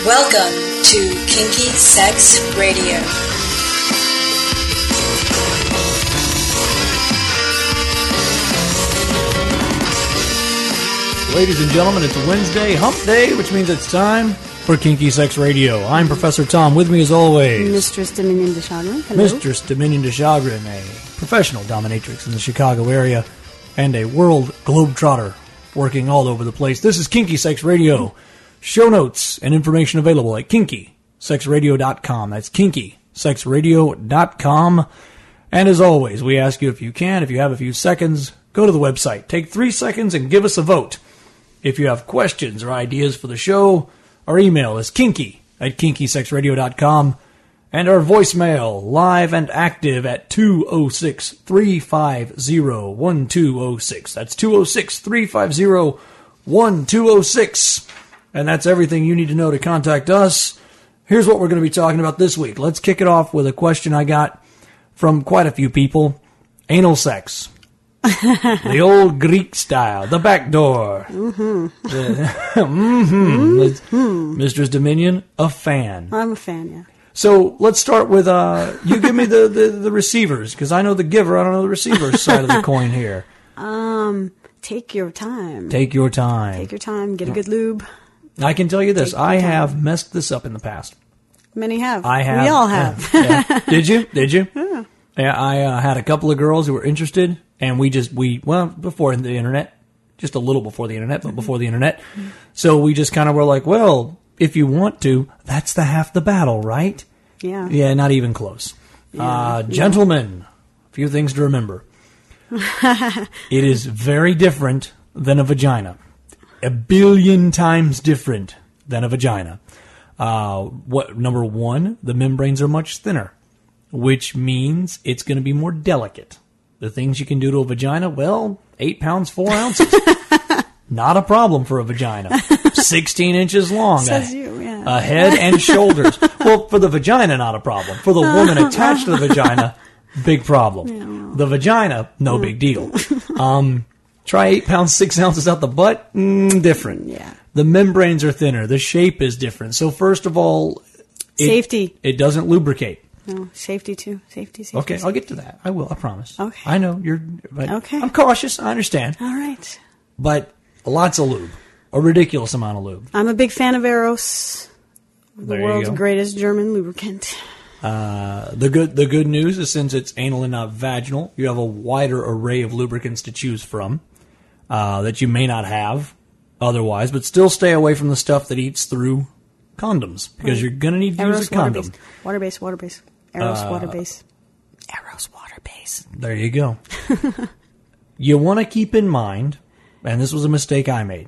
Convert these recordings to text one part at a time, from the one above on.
Welcome to Kinky Sex Radio. Ladies and gentlemen, it's Wednesday, hump day, which means it's time for Kinky Sex Radio. I'm Professor Tom. With me as always, Mistress Dominion de Chagrin. Hello. Mistress Dominion de Chagrin, a professional dominatrix in the Chicago area and a world globetrotter working all over the place. This is Kinky Sex Radio. Show notes and information available at kinkysexradio.com. That's kinkysexradio.com. And as always, we ask you if you have a few seconds, go to the website. Take 3 seconds and give us a vote. If you have questions or ideas for the show, our email is kinky@kinkysexradio.com. And our voicemail, live and active at 206-350-1206. That's 206-350-1206. And that's everything you need to know to contact us. Here's what we're going to be talking about this week. Let's kick it off with a question I got from quite a few people. Anal sex. The old Greek style. The back door. Mistress Dominion, a fan. I'm a fan, yeah. So let's start with, you give me the receivers, because I know the giver, I don't know the receiver side of the coin here. Take your time. Take your time. Take your time. Get a good lube. I can tell you this. I have messed this up in the past. Many have. I have. We all have. Yeah. Did you? Yeah. Yeah, I had a couple of girls who were interested, and before the internet, just a little before the internet, but before the internet. So we just kind of were like, well, if you want to, that's the half the battle, right? Yeah. Yeah, not even close. Yeah. Gentlemen, a few things to remember. It is very different than a vagina. 1 billion times different than a vagina. Number one, the membranes are much thinner, which means it's going to be more delicate. The things you can do to a vagina, well, 8 pounds, 4 ounces. Not a problem for a vagina. 16 inches long. Says you, yeah. A head and shoulders. Well, for the vagina, not a problem. For the woman attached to the vagina, big problem. Yeah, well. The vagina, no big deal. Try 8 pounds, 6 ounces out the butt, different. Yeah. The membranes are thinner. The shape is different. So first of all, Safety. It doesn't lubricate. No, safety too. Safety. Okay, I'll get to that. I will, I promise. Okay. I know but okay. I'm cautious. I understand. All right. But lots of lube. A ridiculous amount of lube. I'm a big fan of Eros, the There you world's go. greatest German lubricant. The good news is, since it's anal and not vaginal, you have a wider array of lubricants to choose from that you may not have otherwise, but still stay away from the stuff that eats through condoms, because you're going to need to Eros use a condom. water-based. Eros water-based. Eros water-based. There you go. You want to keep in mind, and this was a mistake I made.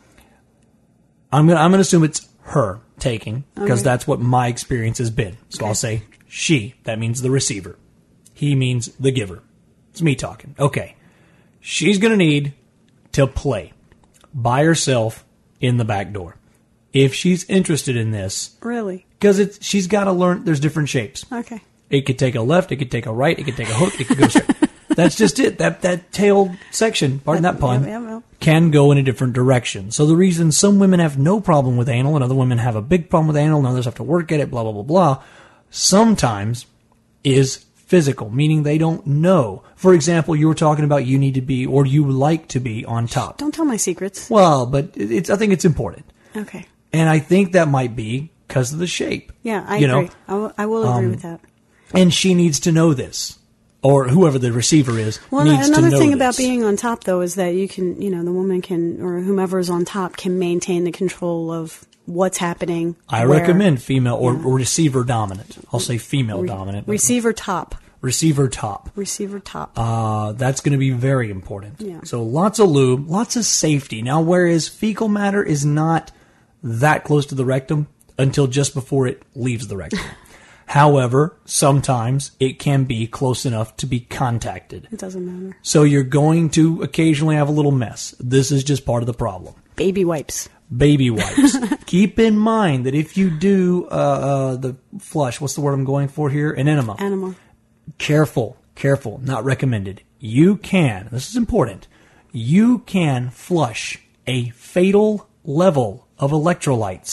I'm gonna assume it's her taking, because that's what my experience has been. So I'll say she. That means the receiver. He means the giver. It's me talking. Okay. She's gonna need to play by herself in the back door if she's interested in this, Really? because she's got to learn. There's different shapes. Okay. It could take a left, it could take a right, it could take a hook, it could go straight. That's just it. That tail section, pardon that pun, Yeah. can go in a different direction. So the reason some women have no problem with anal and other women have a big problem with anal and others have to work at it, blah, blah, blah, blah, sometimes is physical, meaning they don't know. For example, you were talking about you need to be, or you like to be, on top. Don't tell my secrets. Well, but I think it's important. Okay. And I think that might be because of the shape. Yeah, I You agree. know? I will agree with that. And she needs to know this. Or whoever the receiver is Well, needs to know another thing this. about being on top, though, is that you can, the woman can, or whomever is on top can maintain the control of what's happening. I where. recommend female or receiver dominant. I'll say female dominant. Receiver top. Receiver top. Receiver top. That's going to be very important. Yeah. So lots of lube, lots of safety. Now, whereas fecal matter is not that close to the rectum until just before it leaves the rectum. However, sometimes it can be close enough to be contacted. It doesn't matter. So you're going to occasionally have a little mess. This is just part of the problem. Baby wipes. Baby wipes. Keep in mind that if you do the flush, what's the word I'm going for here? An enema. Animal. Careful, not recommended. You can, this is important, you can flush a fatal level of electrolytes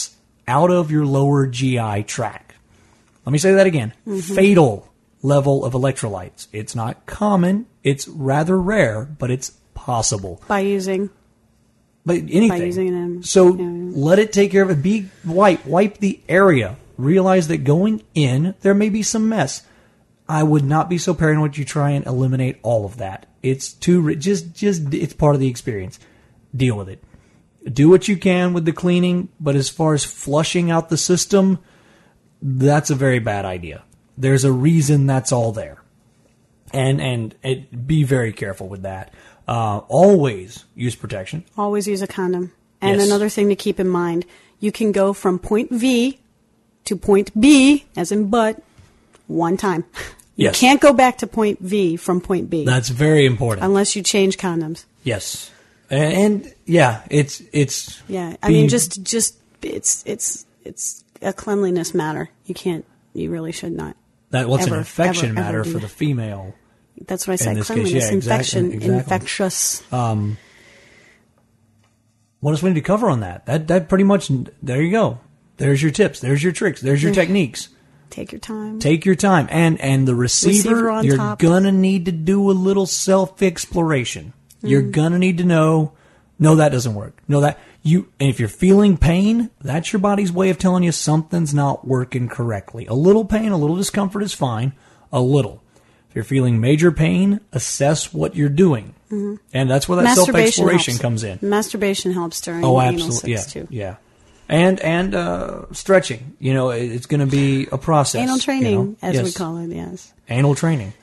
out of your lower GI tract. Let me say that again. Fatal level of electrolytes. It's not common. It's rather rare, but it's possible. By using Anything. them. So let it take care of it. Wipe the area. Realize that going in, there may be some mess. I would not be so paranoid you try and eliminate all of that. It's it's part of the experience. Deal with it. Do what you can with the cleaning, but as far as flushing out the system, that's a very bad idea. There's a reason that's all there. And be very careful with that. Always use protection. Always use a condom. And Yes. another thing to keep in mind, you can go from point V to point B, as in butt, one time. You Yes. can't go back to point V from point B That's very important. unless you change condoms. Yes. And yeah, it's Yeah, I being- mean, just it's a cleanliness matter. You really should not. that what's an ever, infection ever, ever matter do for that. the female. That's what I said. this case, Cleanliness, yeah, infection, exactly. infectious. What else we need to cover on that? That pretty much, there you go. There's your tips. There's your tricks. There's your techniques. Take your time. Take your time. And the receiver on you're top. going to need to do a little self-exploration. You're Mm-hmm. going to need to know, no, that doesn't work. No, and if you're feeling pain, that's your body's way of telling you something's not working correctly. A little pain, a little discomfort is fine. A little. If you're feeling major pain, assess what you're doing. Mm-hmm. And that's where that self-exploration helps. comes in. Masturbation helps during Oh, anal absolutely. sex, too. Yeah. And stretching. You know, it's going to be a process. Anal training, you know? as we Yes. call it, yes. Anal training.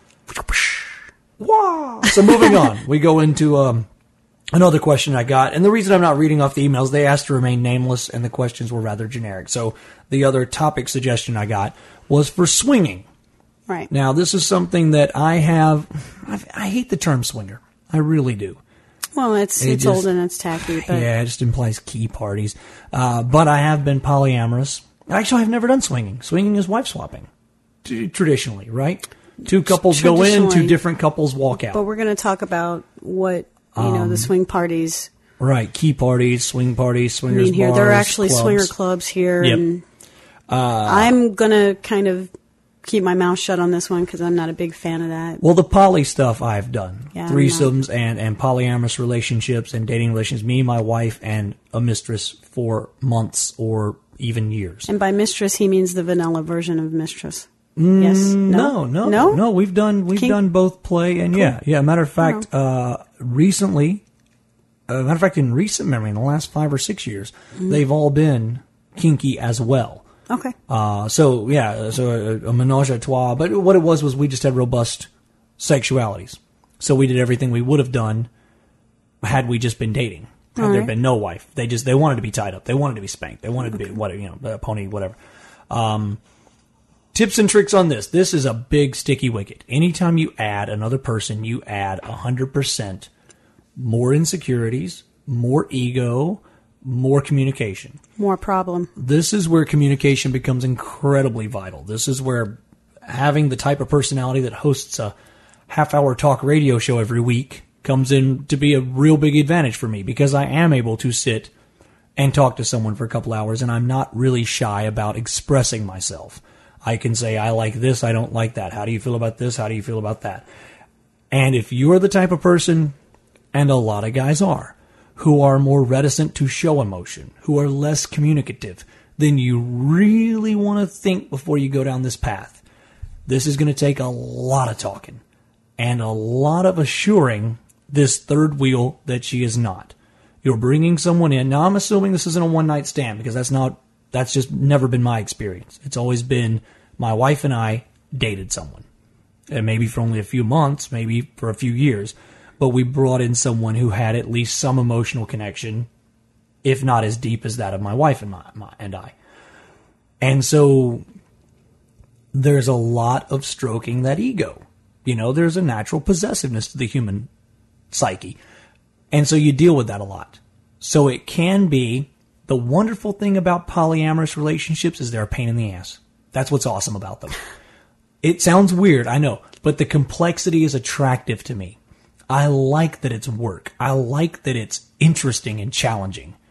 Wow. So moving on, we go into another question I got. And the reason I'm not reading off the emails, they asked to remain nameless, and the questions were rather generic. So the other topic suggestion I got was for swinging. Right. Now, this is something that I hate the term swinger. I really do. Well, it's just- old and it's tacky, but Yeah, it just implies key parties. But I have been polyamorous. Actually, I've never done swinging. Swinging is wife swapping, traditionally, right? Two couples go in, two Traditionally. different couples walk out. but we're going to talk about what the swing parties Right, key parties, swing parties, swingers mean here. bars, There are actually clubs. swinger clubs here, Yep. and I'm going to kind of keep my mouth shut on this one because I'm not a big fan of that. Well, the poly stuff I've done. Yeah, Threesomes and polyamorous relationships and dating relations. Me, my wife, and a mistress for months or even years. And by mistress, he means the vanilla version of mistress. Yes? No. We've done both play and yeah. Matter of fact, recently, in recent memory, in the last 5 or 6 years, they've all been kinky as well. Okay. So a menage a trois. But what it was we just had robust sexualities. So we did everything we would have done had we just been dating. Had there been no wife. They wanted to be tied up. They wanted to be spanked. They wanted to be a pony, whatever. Tips and tricks on this. This is a big sticky wicket. Anytime you add another person, you add 100% more insecurities, more ego, more communication. More problem. This is where communication becomes incredibly vital. This is where having the type of personality that hosts a half-hour talk radio show every week comes in to be a real big advantage for me, because I am able to sit and talk to someone for a couple hours, and I'm not really shy about expressing myself. I can say, I like this, I don't like that. How do you feel about this? How do you feel about that? And if you're the type of person, and a lot of guys are, who are more reticent to show emotion, who are less communicative, then you really want to think before you go down this path. This is going to take a lot of talking and a lot of assuring this third wheel that she is not. You're bringing someone in. Now, I'm assuming this isn't a one-night stand, because that's just never been my experience. It's always been my wife and I dated someone. And maybe for only a few months, maybe for a few years. But we brought in someone who had at least some emotional connection, if not as deep as that of my wife and I. And so there's a lot of stroking that ego. There's a natural possessiveness to the human psyche. And so you deal with that a lot. So it can be, the wonderful thing about polyamorous relationships is they're a pain in the ass. That's what's awesome about them. It sounds weird, I know, but the complexity is attractive to me. I like that it's work. I like that it's interesting and challenging.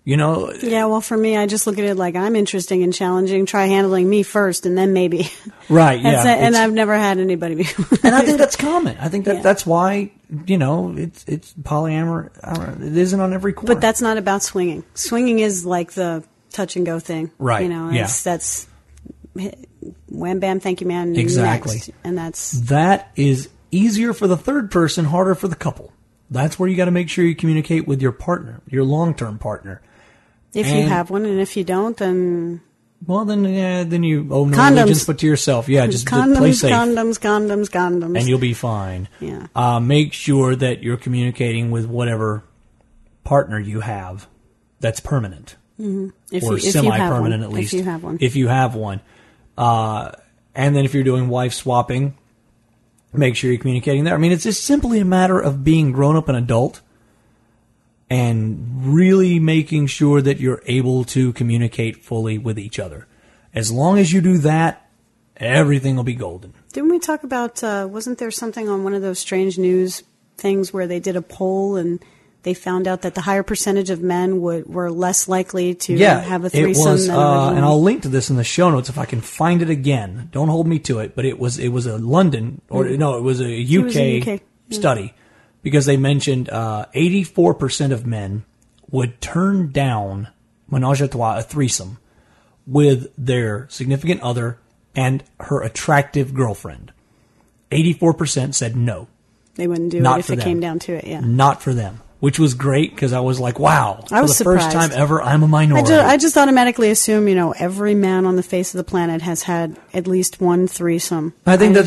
Yeah, well, for me, I just look at it like I'm interesting and challenging. Try handling me first, and then maybe. Right, yeah. And I've never had anybody before. And I think that's common. I think that's why, it's polyamory. It isn't on every corner. But that's not about swinging. Swinging is like the touch and go thing. Right, That's wham, bam, thank you, man. Exactly. Next. And that is easier for the third person, harder for the couple. That's where you got to make sure you communicate with your partner, your long-term partner. If you have one, and if you don't, then... Well, then you owe no allegiance but to yourself. Yeah, just play safe. Condoms. And you'll be fine. Yeah. Make sure that you're communicating with whatever partner you have that's permanent. Mm-hmm. Or semi-permanent at least. If you have one. If you have one. And then if you're doing wife swapping, make sure you're communicating there. I mean, it's just simply a matter of being grown up and adult and really making sure that you're able to communicate fully with each other. As long as you do that, everything will be golden. Didn't we talk about, wasn't there something on one of those strange news things where they did a poll and they found out that the higher percentage of men were less likely to have a threesome? It was, and I'll link to this in the show notes if I can find it again. Don't hold me to it, but it was a London, it was a UK study. Because they mentioned 84% of men would turn down menage a trois, a threesome, with their significant other and her attractive girlfriend. 84% said no. They wouldn't do it if it came down to it, yeah. Not for them. Which was great because I was like, wow, I was for the first time ever, I'm a minority. I just automatically assume, every man on the face of the planet has had at least one threesome. I think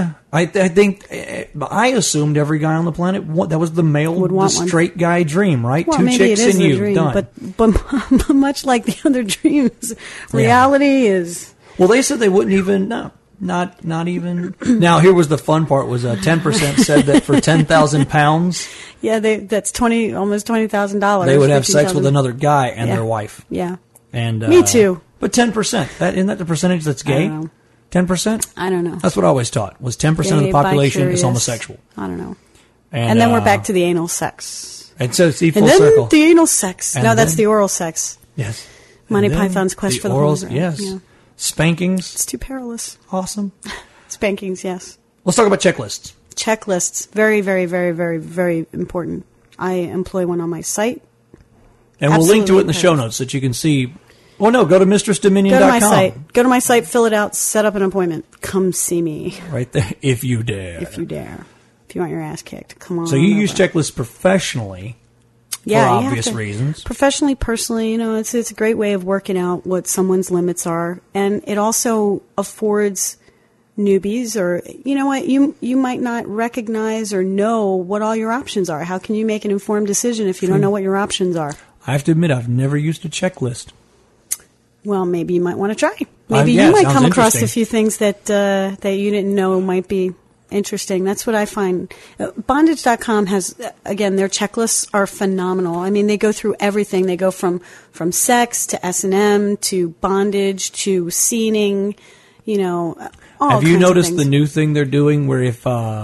I assumed every guy on the planet, that was the straight guy dream, right? Well, 2 chicks and you, dream, done. But much like the other dreams, reality is... Well, they said they wouldn't even, no. Not even. Now, here was the fun part: was 10% said that for 10,000 pounds, that's almost $20,000. They would have sex with another guy and their wife. Yeah, and me too. But 10%, isn't that the percentage that's gay? 10%. I don't know. That's what I always taught. Was 10% of the population is homosexual. I don't know. And then we're back to the anal sex. And so see, full and then circle. The anal sex. No, that's the oral sex. Yes. Monty Python's Quest for the Holy Grail. Yes. Yeah. Spankings. It's too perilous. Awesome. Spankings, yes. Let's talk about checklists. Checklists. Very, very, very, very, very important. I employ one on my site. And we'll link to it in the show notes so that you can see. Oh, no, go to mistressdominion.com. Go to my site, fill it out, set up an appointment. Come see me. Right there, if you dare. If you dare. If you want your ass kicked, come on. So you use checklists professionally. For obvious reasons. Professionally, personally, it's a great way of working out what someone's limits are. And it also affords newbies or, you might not recognize or know what all your options are. How can you make an informed decision if you don't know what your options are? I have to admit, I've never used a checklist. Well, maybe you might want to try. Maybe you might come across a few things that you didn't know might be interesting. That's what I find. Bondage.com has, again, their checklists are phenomenal. I mean, they go through everything. They go from sex to S&M to bondage to scening, all Have you noticed of the new thing they're doing where if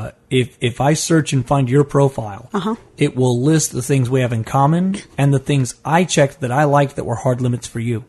I search and find your profile, it will list the things we have in common and the things I checked that I liked that were hard limits for you.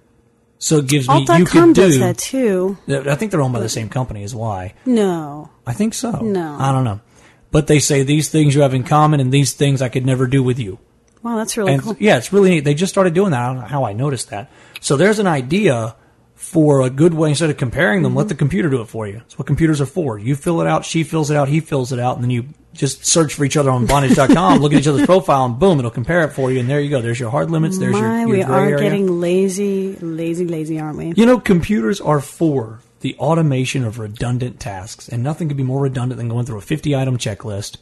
So it gives me, you could do. Does that too. I think they're owned by the same company as Y. No. I think so. No. I don't know. But they say these things you have in common and these things I could never do with you. Wow, that's really cool. Yeah, it's really neat. They just started doing that. I don't know how I noticed that. So there's an idea for a good way, instead of comparing them, let the computer do it for you. That's what computers are for. You fill it out, she fills it out, he fills it out, and then you just search for each other on bondage.com, look at each other's profile, and boom, it'll compare it for you, and there you go. There's your hard limits, there's your we gray area. are getting lazy, aren't we? Computers are for the automation of redundant tasks, and nothing could be more redundant than going through a 50-item checklist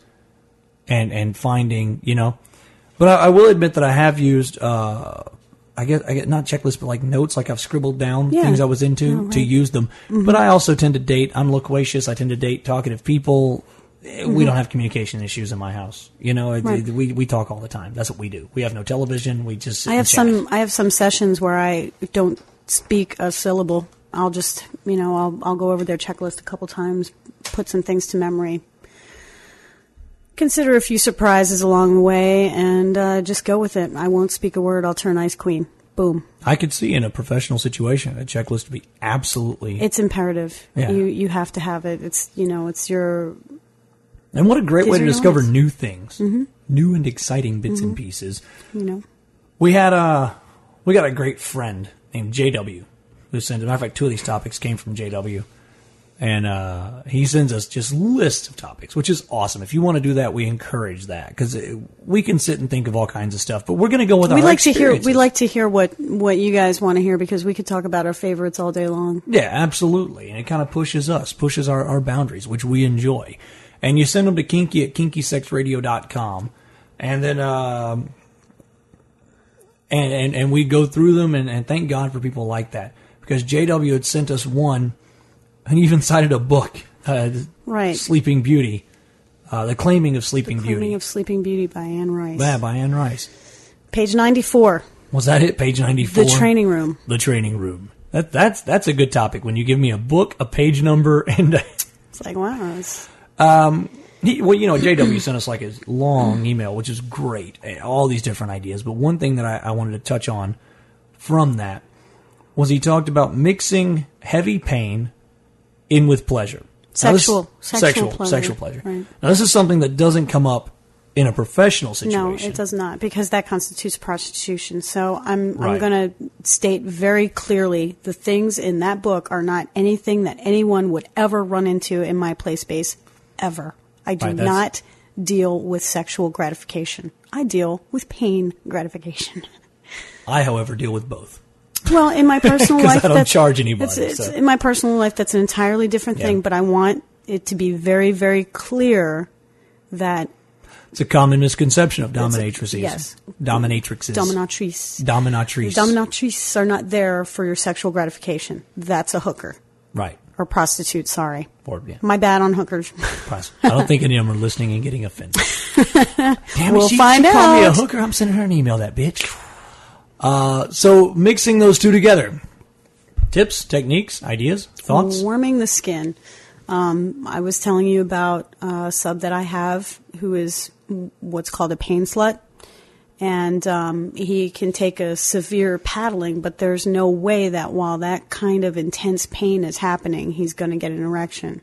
and finding, But I will admit that I have used... I get not checklists, but like notes, like I've scribbled down things I was into to use them. Mm-hmm. But I also tend to date. I'm loquacious. I tend to date talkative people. Mm-hmm. We don't have communication issues in my house. We talk all the time. That's what we do. We have no television. We just sit and chat. I have some sessions where I don't speak a syllable. I'll just I'll go over their checklist a couple times, put some things to memory. consider a few surprises along the way and just go with it. I won't speak a word. I'll turn ice queen. Boom. I could see in a professional situation a checklist to be absolutely... It's imperative. Yeah. You have to have it. It's, it's your... And what a great way to discover new things. Mm-hmm. New and exciting bits and pieces. We got a great friend named JW who sent, as a matter of fact, 2 of these topics came from JW. And he sends us just lists of topics, which is awesome. If you want to do that, we encourage that because we can sit and think of all kinds of stuff. But we're going to go with our experiences. We like to hear what you guys want to hear because we could talk about our favorites all day long. Yeah, absolutely. And it kind of pushes our boundaries, which we enjoy. And you send them to kinky at kinkysexradio.com. And then and we go through them and thank God for people like that because JW had sent us one. And even cited a book, right. Sleeping Beauty, The Claiming of Sleeping Beauty. The Claiming of Sleeping Beauty by Anne Rice. Yeah, by Anne Rice. Page 94. Was that it? Page 94? The Training Room. The Training Room. That's a good topic. When you give me a book, a page number, and... It's like, wow. JW sent us like a long email, which is great. All these different ideas. But one thing that I wanted to touch on from that was he talked about mixing heavy pain in with pleasure. Sexual pleasure. Right. Now, this is something that doesn't come up in a professional situation. No, it does not, because that constitutes prostitution. So I'm going to state very clearly the things in that book are not anything that anyone would ever run into in my play space, ever. I do not deal with sexual gratification. I deal with pain gratification. I, however, deal with both. Well, in my personal life, I don't charge anybody. In my personal life, that's an entirely different thing. But I want it to be very, very clear that it's a common misconception of dominatrices. Yes, dominatrixes. Dominatrice. Dominatrices are not there for your sexual gratification. That's a hooker. Right. Or prostitute. Sorry. My bad on hookers. I don't think any of them are listening and getting offended. Damn it, she find out. Called me a hooker. I'm sending her an email. That bitch. So mixing those two together, tips, techniques, ideas, thoughts? Warming the skin. I was telling you about a sub that I have who is what's called a pain slut. And he can take a severe paddling, but there's no way that while that kind of intense pain is happening, he's going to get an erection.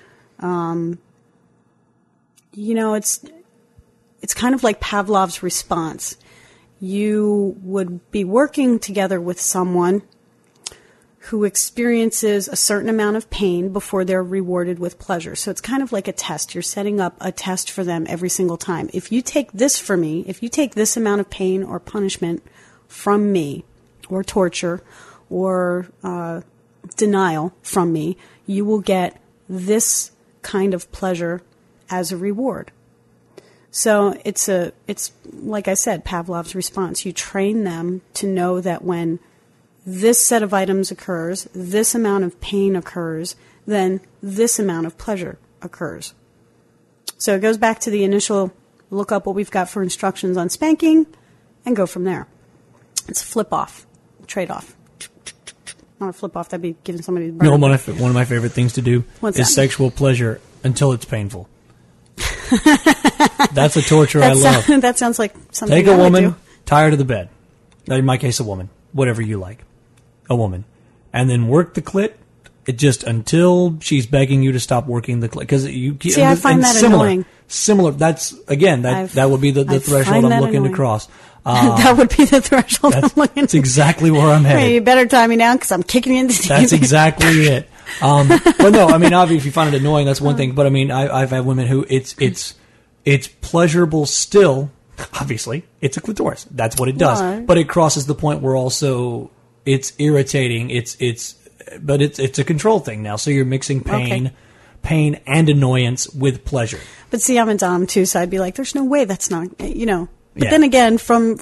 It's kind of like Pavlov's response. You would be working together with someone who experiences a certain amount of pain before they're rewarded with pleasure. So it's kind of like a test. You're setting up a test for them every single time. If you take this from me, if you take this amount of pain or punishment from me, or torture, or denial from me, you will get this kind of pleasure as a reward. So it's like I said, Pavlov's response. You train them to know that when this set of items occurs, this amount of pain occurs, then this amount of pleasure occurs. So it goes back to the initial look up what we've got for instructions on spanking and go from there. It's flip off, trade off. Not a flip off, that'd be giving somebody the burn. No, one of my favorite things to do is sexual pleasure until it's painful. That's a torture I love. That sounds like something Take a woman, tie her to the bed. In my case, a woman. Whatever you like. A woman. And then work the clit until she's begging you to stop working the clit. Because I find that annoying. Similar. That's, again, that would be the threshold I'm looking to cross. That would be the threshold I'm looking to. That's exactly where I'm headed. Hey, you better tie me down because I'm kicking you into the That's exactly it. But no, I mean, obviously, if you find it annoying, that's one thing. But I mean, I've had women who it's pleasurable still. Obviously, it's a clitoris. That's what it does. Right. But it crosses the point where also it's irritating. It's a control thing now. So you're mixing pain and annoyance with pleasure. But see, I'm a dom too, so I'd be like, "There's no way that's not." But then again, from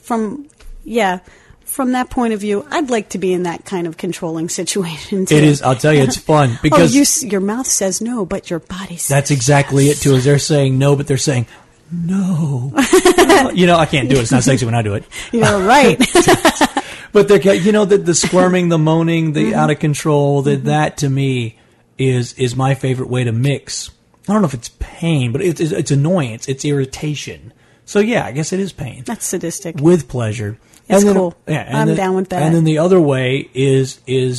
that point of view, I'd like to be in that kind of controlling situation too. It is. I'll tell you, it's fun because your mouth says no, but your body says that's exactly yes. it too. Is they're saying no, but they're saying no. I can't do it. It's not sexy when I do it. You're right. But they're the squirming, the moaning, the out of control. That to me is my favorite way to mix I don't know if it's pain, but it's annoyance, it's irritation. So yeah, I guess it is pain. That's sadistic. With pleasure. It's cool. Yeah, I'm down with that. And then the other way is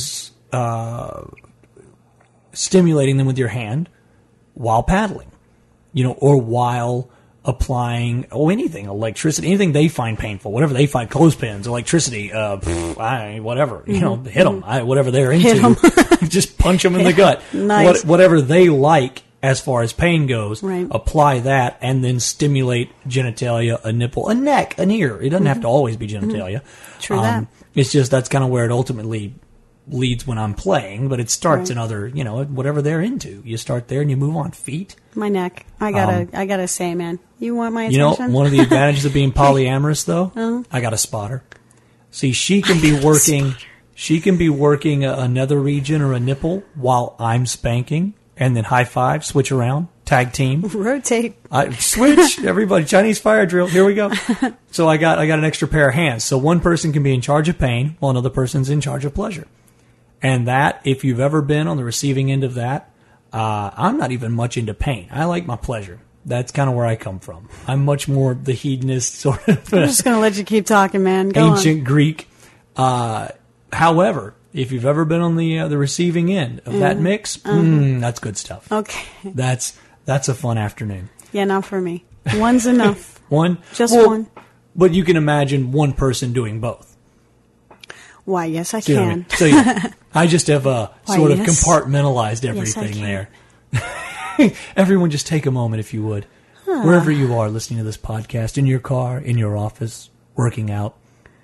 stimulating them with your hand while paddling, or while applying anything, electricity, anything they find painful, whatever they find, clothespins, electricity, whatever, hit them, whatever they're into, just punch them in the gut. Nice. Whatever they like as far as pain goes, right. Apply that and then stimulate genitalia, a nipple, a neck, an ear. It doesn't have to always be genitalia. True that. It's just that's kind of where it ultimately leads when I'm playing, but it starts in other, whatever they're into. You start there and you move on. Feet. My neck. I gotta say, man, you want my attention? One of the advantages of being polyamorous, though, I got a spotter. See, she can be working another region or a nipple while I'm spanking, and then high five, switch around, tag team, rotate, switch. Everybody, Chinese fire drill. Here we go. So I got an extra pair of hands. So one person can be in charge of pain while another person's in charge of pleasure. And that, if you've ever been on the receiving end of that, I'm not even much into pain. I like my pleasure. That's kind of where I come from. I'm much more the hedonist sort of. I'm just going to let you keep talking, man. Go ancient on. Greek. However, if you've ever been on the receiving end of that mix, that's good stuff. Okay. That's a fun afternoon. Yeah, not for me. One's enough. One? Just one. But you can imagine one person doing both. Why, yes, I can. So I just have sort of compartmentalized everything there. Everyone just take a moment, if you would. Wherever you are listening to this podcast, in your car, in your office, working out.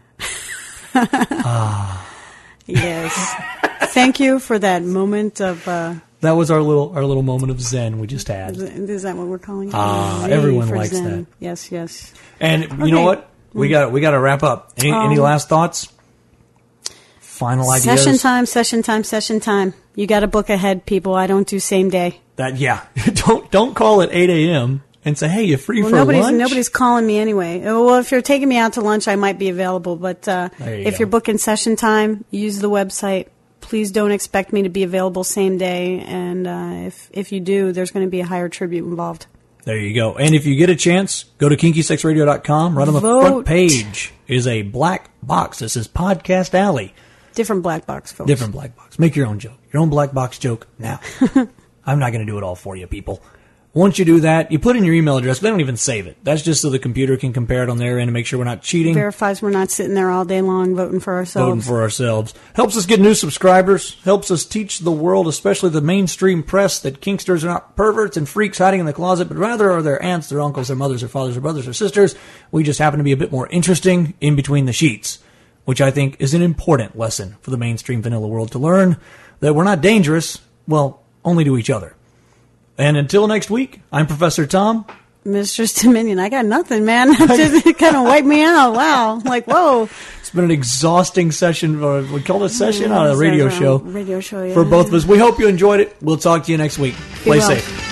Yes. Thank you for that moment of... that was our little moment of zen we just had. Is that what we're calling it? Everyone likes zen. that. Yes. And you know what? We got to wrap up. Any last thoughts? Final ideas? Session time. You got to book ahead, people. I don't do same day. Don't call at 8 a.m. and say, hey, you free for lunch? Nobody's calling me anyway. Well, if you're taking me out to lunch, I might be available. But if you're booking session time, use the website. Please don't expect me to be available same day. And if you do, there's going to be a higher tribute involved. There you go. And if you get a chance, go to KinkySexRadio.com. Right on the front page is a black box that says Podcast Alley. Different black box, folks. Different black box. Make your own joke. Your own black box joke now. I'm not going to do it all for you, people. Once you do that, you put in your email address, but they don't even save it. That's just so the computer can compare it on their end and make sure we're not cheating. Verifies we're not sitting there all day long voting for ourselves. Helps us get new subscribers. Helps us teach the world, especially the mainstream press, that Kinksters are not perverts and freaks hiding in the closet, but rather are their aunts, their uncles, their mothers, their fathers, their brothers, or sisters. We just happen to be a bit more interesting in between the sheets, which I think is an important lesson for the mainstream vanilla world to learn, that we're not dangerous, well, only to each other. And until next week, I'm Professor Tom. Mistress Dominion. I got nothing, man. It kind of wiped me out. Wow. Like, whoa. It's been an exhausting session, or we call it a session on a radio show. Radio show, yeah. For both of us. We hope you enjoyed it. We'll talk to you next week. Play safe.